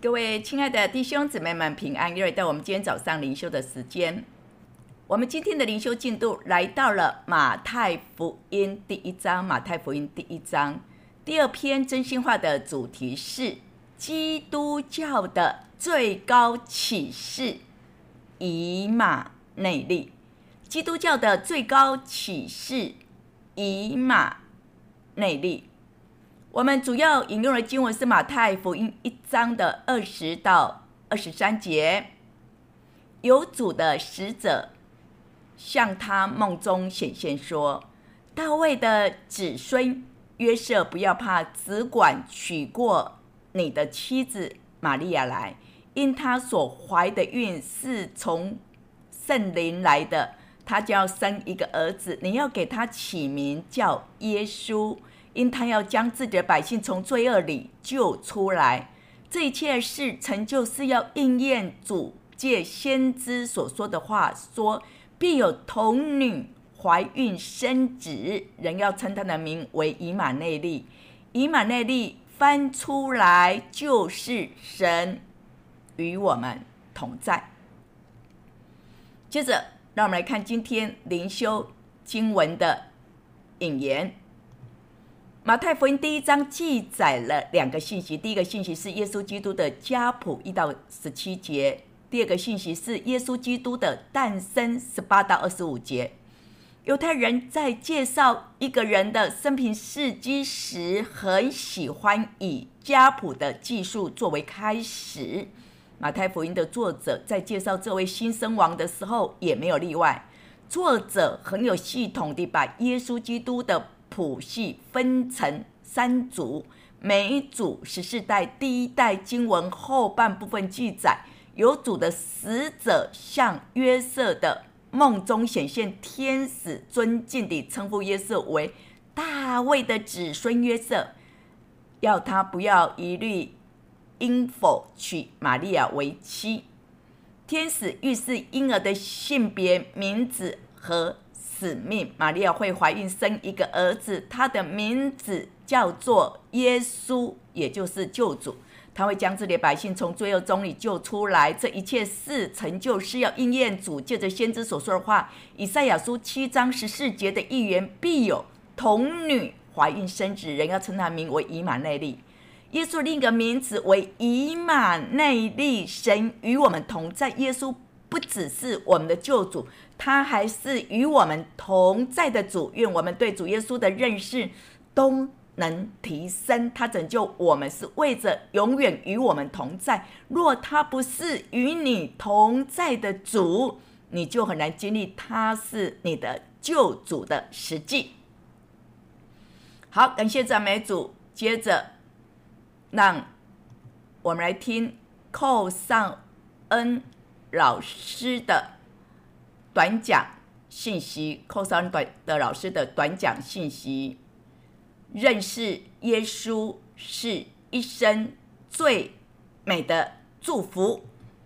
各位亲爱的弟兄姊妹们平安，又来到我们今天早上灵修的时间。我们今天的灵修进度来到了马太福音第1章。马太福音第1章第2篇真心话的主题是基督教的最高启示——以马内利。基督教的最高启示——以马内利。我们主要引用的经文是马太福音1章的20到23节。有主的使者向他梦中显现说：大卫的子孙约瑟，不要怕，只管娶过你的妻子玛利亚来，因她所怀的孕是从圣灵来的，她将生一个儿子，你要给他起名叫耶稣，因他要将自己的百姓从罪恶里救出来。这一切事成就是要应验主借先知所说的话，说必有童女怀孕生子，人要称他的名为以马内利。以马内利翻出来就是神与我们同在。接着让我们来看今天灵修经文的引言。马太福音第1章记载了2个信息，第一个信息是耶稣基督的家谱1到17节，第二个信息是耶稣基督的诞生18到25节。犹太人在介绍一个人的生平事迹时，很喜欢以家谱的记述作为开始。马太福音的作者在介绍这位新生王的时候也没有例外。作者很有系统地把耶稣基督的谱系分成3组，每组14代。第1代经文后半部分记载，有主的使者向约瑟的梦中显现，天使尊敬地称呼约瑟为大卫的子孙约瑟，要他不要疑虑应否娶玛利亚为妻。天使预示婴儿的性别、名字和使命。玛利亚会怀孕生一个儿子，他的名字叫做耶稣，也就是救主。他会将自己的百姓从罪恶中里救出来。这一切事成就是要应验主借着先知所说的话，以赛亚书7章14节的预言，必有童女怀孕生子，人要称他名为以马内利。耶稣另一个名字为以马内利，神与我们同在。耶稣不只是我们的救主，他还是与我们同在的主。愿我们对主耶稣的认识都能提升。他拯救我们是为着永远与我们同在。若他不是与你同在的主，你就很难经历他是你的救主的实际。好，感谢赞美主。接着让我们来听寇尚恩老师的短讲信息。寇尚恩的老师的短讲信息，认识耶稣是一生最美的祝福。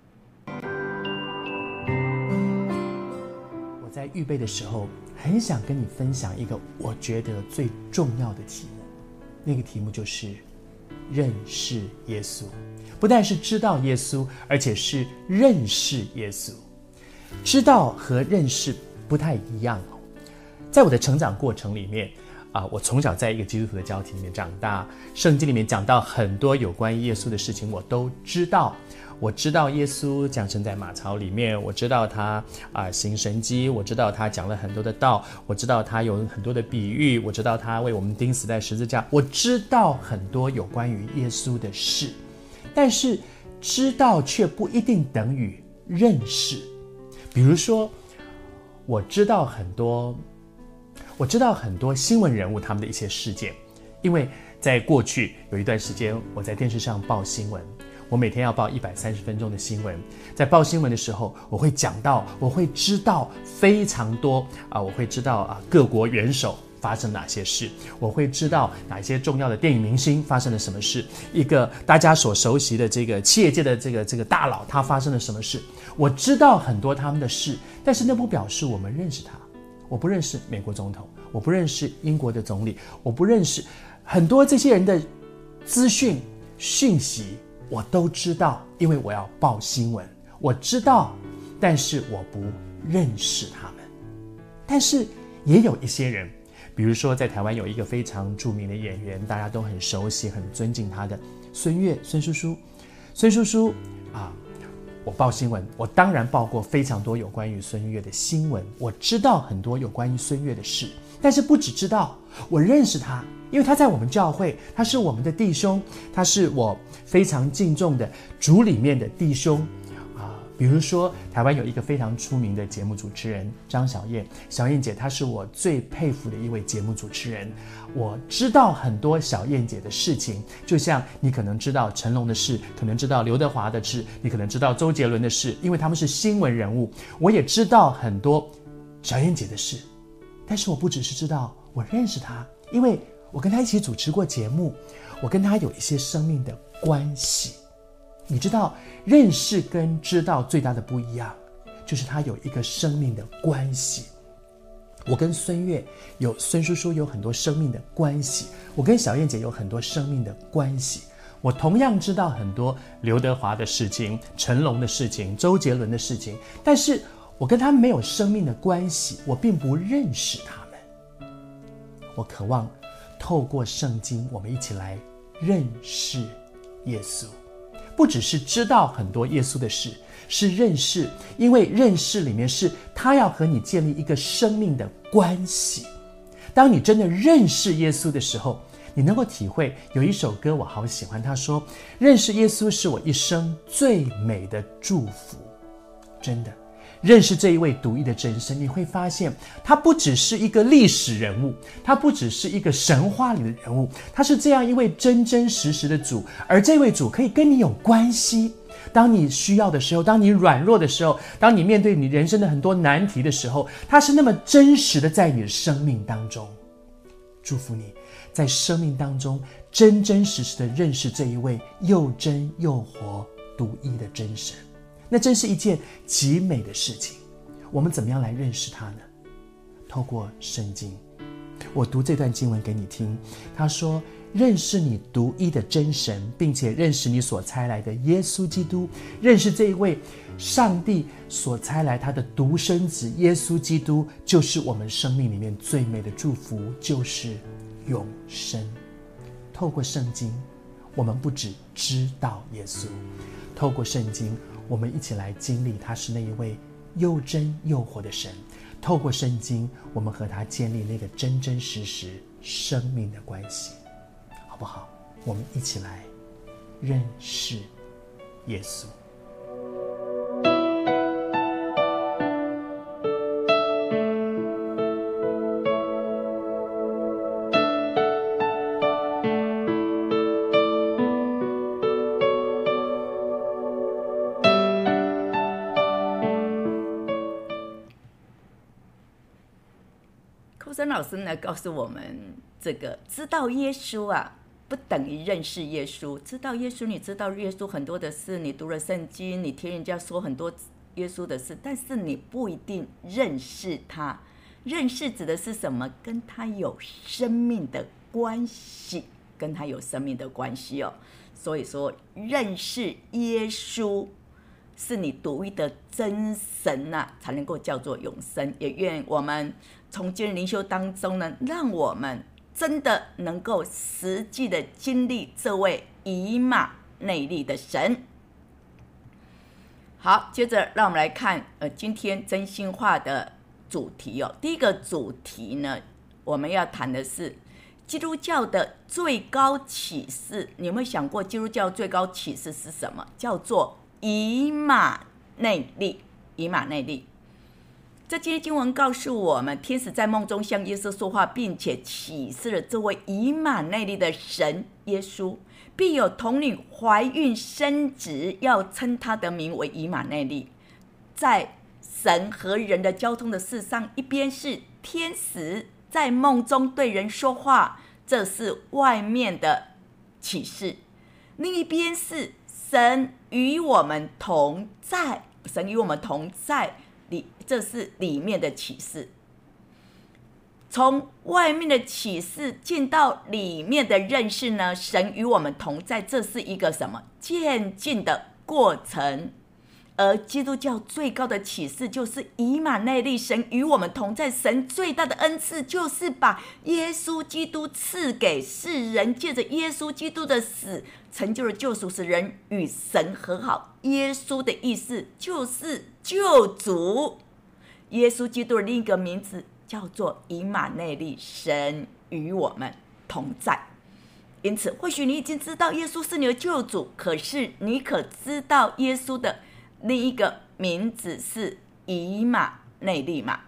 我在预备的时候，很想跟你分享一个我觉得最重要的题目，那个题目就是认识耶稣。不但是知道耶稣，而且是认识耶稣。知道和认识不太一样哦。在我的成长过程里面我从小在一个基督徒的家庭里面长大，圣经里面讲到很多有关于耶稣的事情我都知道。我知道耶稣降生在马槽里面，我知道他行神迹，我知道他讲了很多的道，我知道他有很多的比喻，我知道他为我们钉死在十字架，我知道很多有关于耶稣的事。但是知道却不一定等于认识。比如说我知道很多新闻人物他们的一些事件，因为在过去有一段时间我在电视上报新闻，我每天要报130分钟的新闻。在报新闻的时候，我会讲到，我会知道非常多我会知道各国元首发生哪些事，我会知道哪些重要的电影明星发生了什么事，一个大家所熟悉的这个企业界的这个大佬他发生了什么事。我知道很多他们的事，但是那不表示我们认识他。我不认识美国总统，我不认识英国的总理，我不认识很多这些人的资讯讯息， 我都知道，因为我要报新闻，我知道，但是我不认识他们。但是也有一些人，比如说在台湾有一个非常著名的演员，大家都很熟悉很尊敬他的孙叔叔啊，我报新闻，我当然报过非常多有关于孙越的新闻，我知道很多有关于孙越的事，但是不只知道，我认识他，因为他在我们教会，他是我们的弟兄，他是我非常敬重的主里面的弟兄比如说台湾有一个非常出名的节目主持人张小燕，小燕姐她是我最佩服的一位节目主持人，我知道很多小燕姐的事情，就像你可能知道成龙的事，可能知道刘德华的事，你可能知道周杰伦的事，因为他们是新闻人物。我也知道很多小燕姐的事，但是我不只是知道，我认识她，因为我跟她一起主持过节目，我跟她有一些生命的关系。你知道认识跟知道最大的不一样，就是他有一个生命的关系。我跟孙叔叔有很多生命的关系，我跟小燕姐有很多生命的关系。我同样知道很多刘德华的事情、成龙的事情、周杰伦的事情，但是我跟他们没有生命的关系，我并不认识他们。我渴望透过圣经，我们一起来认识耶稣。不只是知道很多耶稣的事，是认识，因为认识里面是他要和你建立一个生命的关系。当你真的认识耶稣的时候，你能够体会，有一首歌我好喜欢，他说认识耶稣是我一生最美的祝福。真的认识这一位独一的真神，你会发现他不只是一个历史人物，他不只是一个神话里的人物，他是这样一位真真实实的主，而这位主可以跟你有关系。当你需要的时候，当你软弱的时候，当你面对你人生的很多难题的时候，他是那么真实的在你的生命当中。祝福你在生命当中真真实实的认识这一位又真又活独一的真神，那真是一件极美的事情。我们怎么样来认识他呢？透过圣经。我读这段经文给你听，他说认识你独一的真神，并且认识你所差来的耶稣基督，认识这一位上帝所差来他的独生子耶稣基督，就是我们生命里面最美的祝福，就是永生。透过圣经，我们不只知道耶稣，透过圣经我们一起来经历他是那一位又真又活的神。透过圣经，我们和他建立那个真真实实生命的关系，好不好？我们一起来认识耶稣。 寇森老师呢告诉我们，这个知道耶稣啊，不等于认识耶稣。知道耶稣，你知道耶稣很多的事，你读了圣经，你听人家说很多耶稣的事，但是你不一定认识他。认识指的是什么？跟他有生命的关系，跟他有生命的关系哦。所以说，认识耶稣是你独一的真神啊，才能够叫做永生。也愿我们从今日灵修当中呢，让我们真的能够实际的经历这位以马内利的神。好，接着让我们来看今天真心话的主题哦。第一个主题呢，我们要谈的是基督教的最高启示。你有没有想过基督教最高启示是什么？叫做以马内利。以马内利。这今天经文告诉我们，天使在梦中向耶稣说话，并且启示了这位以马内利的神耶稣，必有童女怀孕生子，要称他的名为以马内利。在神和人的交通的事上，一边是天使在梦中对人说话，这是外面的启示；另一边是神与我们同在，神与我们同在，这是里面的启示。 从外面的启示进到里面的认识呢，神与我们同在，这是一个什么渐进的过程。而基督教最高的启示就是以马内利，神与我们同在。神最大的恩赐就是把耶稣基督赐给世人，借着耶稣基督的死成就了救赎，使人与神和好。耶稣的意思就是救主，耶稣基督的另一个名字叫做以马内利，神与我们同在。因此或许你已经知道耶稣是你的救主，可是你可知道耶稣的另一个名字是以马内利吗？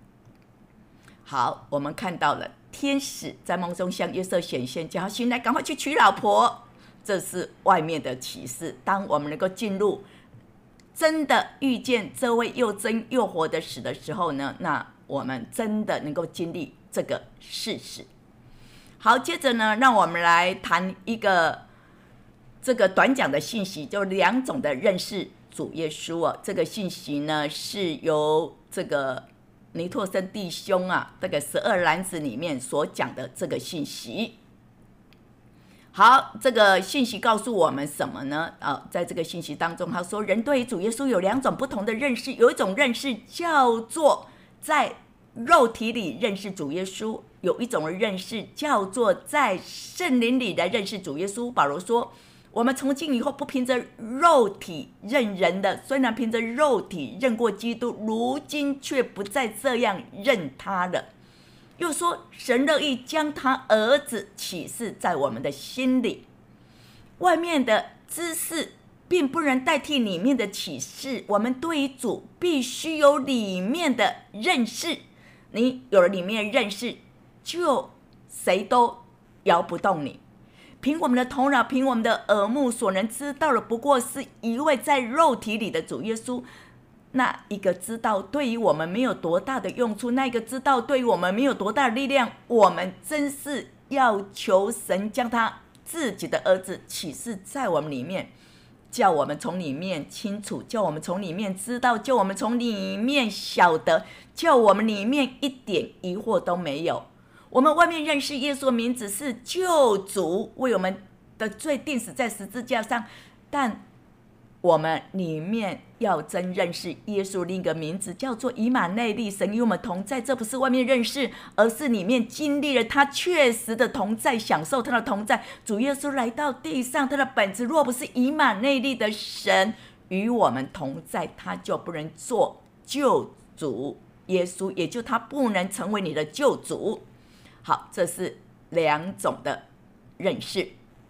好，我们看到了天使在梦中向约瑟显现，叫他醒来赶快去娶老婆，这是外面的启示。当我们能够进入真的遇见这位又真又活的死的时候呢，那我们真的能够经历这个事实。好，接着呢，让我们来谈一个这个短讲的信息，就2种的认识主耶稣这个信息呢，是由这个尼托森弟兄这个12篮子里面所讲的这个信息。好，这个信息告诉我们什么呢？在这个信息当中，他说人对于主耶稣有2种不同的认识，有一种认识叫做在肉体里认识主耶稣，有一种认识叫做在圣灵里来认识主耶稣。保罗说，我们从今以后不凭着肉体认人的，虽然凭着肉体认过基督，如今却不再这样认他了。又说，神乐意将他儿子启示在我们的心里。外面的知识并不能代替里面的启示，我们对于主必须有里面的认识。你有了里面的认识，就谁都摇不动你。凭我们的头脑，凭我们的耳目所能知道的，不过是一位在肉体里的主耶稣。那一个知道对于我们没有多大的用处，那一个知道对于我们没有多大的力量，我们真是要求神将他自己的儿子启示在我们里面，叫我们从里面清楚，叫我们从里面知道，叫我们从里面晓得，叫我们里面一点疑惑都没有。我们外面认识耶稣的名字是救主，为我们的罪钉死在十字架上，但我们里面要真认识耶稣另一个名字叫做以马内利，神与我们同在。这不是外面认识，而是里面经历了他确实的同在，享受他的同在。主耶稣来到地上，他的本质若不是以马内利的神与我们同在，他就不能做救主。耶稣也就他不能成为你的救主。好，这是2种的认识。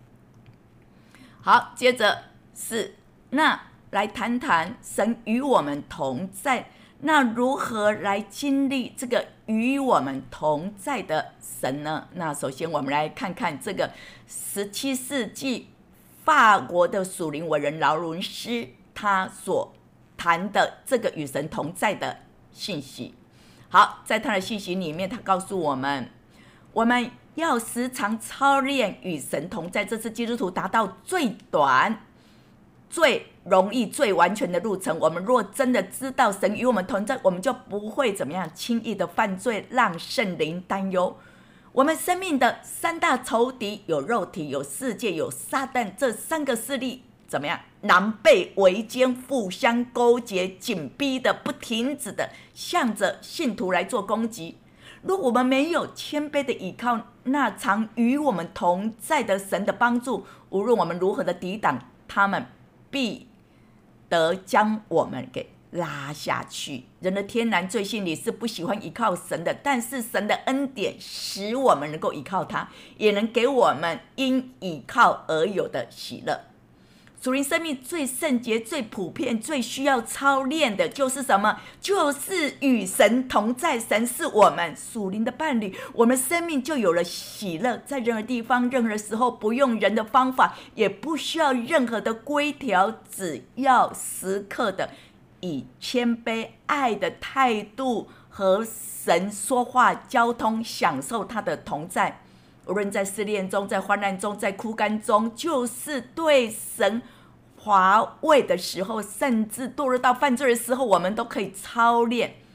好，接着是那来谈谈神与我们同在，那如何来经历这个与我们同在的神呢？那首先我们来看看这个17世纪法国的属灵伟人劳伦斯他所谈的这个与神同在的信息。好，在他的信息里面，他告诉我们要时常操练与神同在，这是基督徒达到最短最容易最完全的路程。我们若真的知道神与我们同在，我们就不会怎么样轻易的犯罪，让圣灵担忧。我们生命的3大仇敌，有肉体，有世界，有撒旦，这3个势力怎么样狼狈为奸，互相勾结，紧逼的不停止的向着信徒来做攻击。若我们没有谦卑的依靠那常与我们同在的神的帮助，无论我们如何的抵挡，他们必得将我们给拉下去。人的天然罪性里是不喜欢依靠神的，但是神的恩典使我们能够依靠他，也能给我们因依靠而有的喜乐。属灵生命最圣洁、最普遍、最需要操练的就是什么？就是与神同在。神是我们属灵的伴侣，我们生命就有了喜乐。在任何地方、任何时候，不用人的方法，也不需要任何的规条，只要时刻的以谦卑、爱的态度和神说话、交通，享受他的同在。无论在试炼中，在患难中，在枯干中，就是对神乏味的时候，甚至堕落到犯罪的时候，我们都可以操练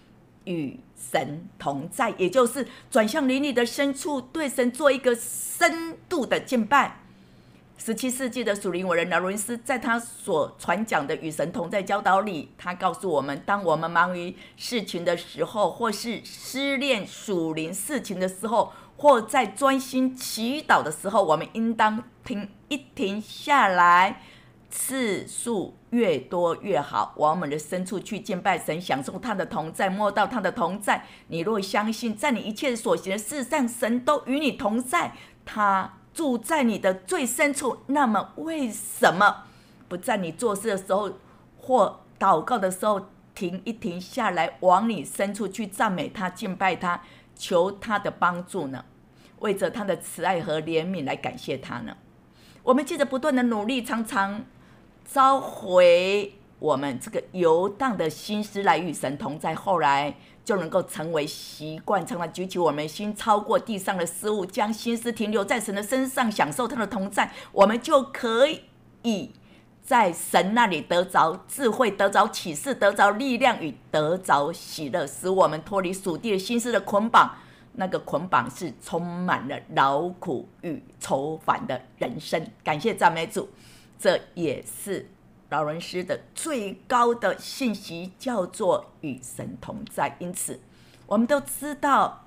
与神同在，也就是转向灵里的深处，对神做一个深度的敬拜。17世纪的属灵伟人劳伦斯在他所传讲的与神同在教导里，他告诉我们，当我们忙于事情的时候，或是失恋属灵事情的时候，或在专心祈祷的时候，我们应当停下来，次数越多越好，往我们的深处去敬拜神，享受他的同在，摸到他的同在。你若相信在你一切所行的事上，神都与你同在，他住在你的最深处，那么为什么不在你做事的时候或祷告的时候停下来，往你深处去赞美他，敬拜他，求他的帮助呢？为着他的慈爱和怜悯来感谢他呢？我们借着不断的努力，常常召回我们这个游荡的心思来与神同在，后来就能够成为习惯，常常举起我们的心，超过地上的事物，将心思停留在神的身上，享受他的同在，我们就可以在神那里得着智慧，得着启示，得着力量与得着喜乐，使我们脱离属地的心思的捆绑。那个捆绑是充满了劳苦与愁烦的人生。感谢赞美主，这也是劳伦斯的最高的信息，叫做与神同在。因此我们都知道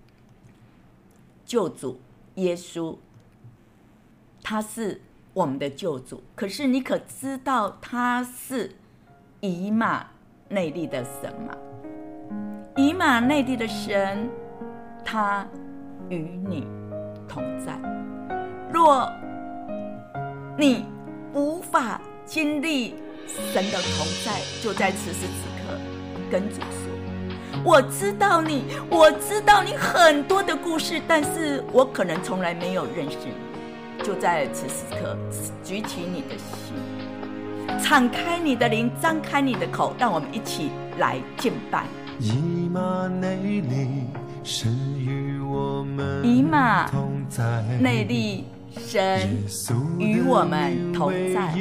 救主耶稣他是我们的救主，可是你可知道他是以马内利的神吗？以马内利的神，他与你同在。若你无法经历神的同在，就在此时此刻跟主说，我知道你很多的故事，但是我可能从来没有认识你。就在此时此刻，举起你的心，敞开你的灵，张开你的口，让我们一起来敬拜。 以马内利，神与我们以马同在， 内利，神与我们同在。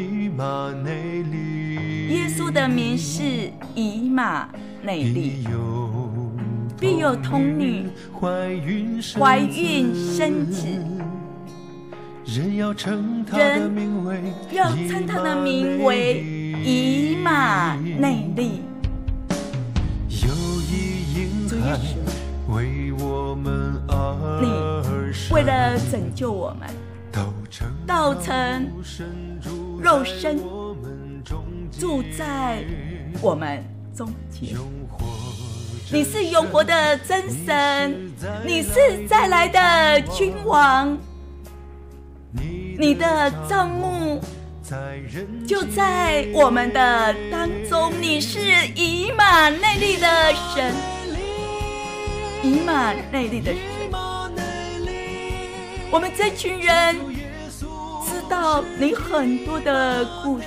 耶稣的名是以马内利，必有童女怀孕生子，人要称他的名为以马内利。主耶稣， 为我们而生， 你为了拯救我们，道成肉身，住在我们中间。你是永活的真神，你是再来的君王，你的帐幕就在我们的当中。你是以马内利的神，以马内利的神。我们这群人知道你很多的故事，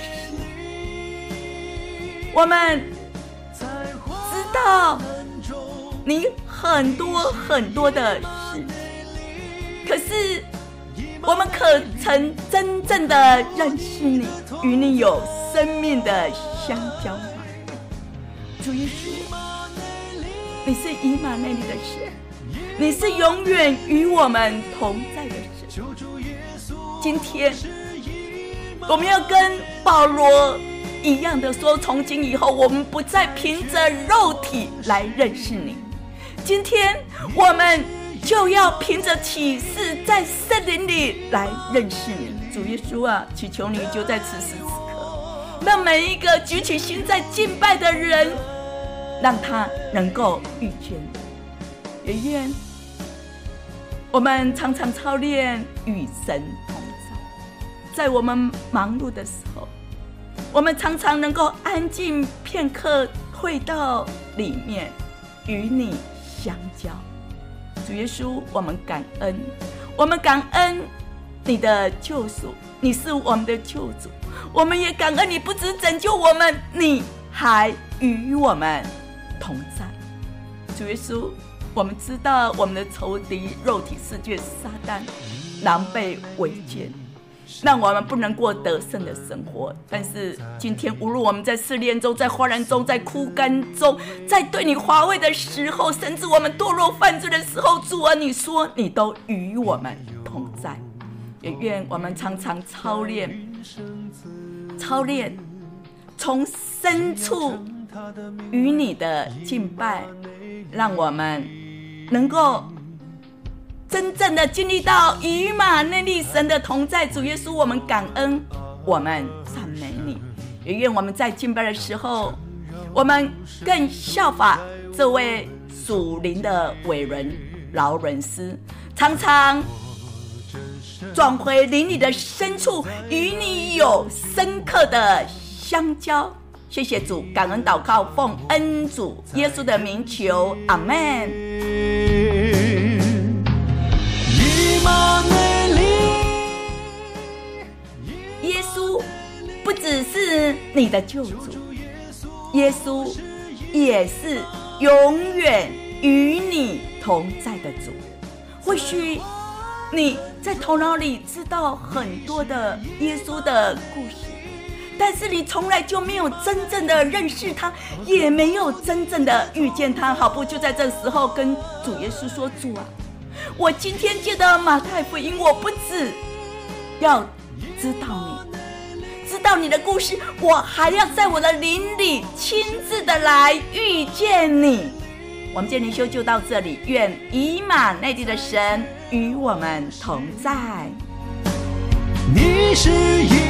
我们知道你很多的事，可是我们可曾真正的认识你，与你有生命的相交吗？主耶稣，你是以马内利的神，你是永远与我们同在的神。今天我们要跟保罗一样的说，从今以后我们不再凭着肉体来认识你，今天我们就要凭着启示在圣灵里来认识你。主耶稣啊，祈求你就在此时此刻，让每一个举起心在敬拜的人，让他能够遇见你。也愿我们常常操练与神同在，在我们忙碌的时候，我们常常能够安静片刻，退到里面与你相交。主耶稣，我们感恩，我们感恩你的救赎，你是我们的救主。我们也感恩你不只拯救我们，你还与我们同在。主耶稣，我们知道我们的仇敌肉体世界撒旦狼狈为奸， 让我们不能过得胜的生活。但是今天无论我们在试炼中，在患难中，在枯干中，在对你滑位的时候，甚至我们堕落犯罪的时候，主啊，你说你都与我们同在。也愿我们常常操练从深处与你的敬拜，让我们能够真正的经历到以马内利神的同在。主耶稣，我们感恩，我们赞美你。也愿我们在敬拜的时候，我们更效法这位属灵的伟人劳伦斯，常常转回灵里的深处，与你有深刻的相交。谢谢主，感恩祷告，奉恩主耶稣的名求，阿们。耶稣不只是你的救主，耶稣也是永远与你同在的主。或许你在头脑里知道很多的耶稣的故事，但是你从来就没有真正的认识他，也没有真正的遇见他。好不就在这时候跟主耶稣说，主啊，我今天借的马太福音，我不只要知道你，知道你的故事，我还要在我的灵里亲自的来遇见你。我们今天灵修就到这里，愿以马内利的神与我们同在。 你是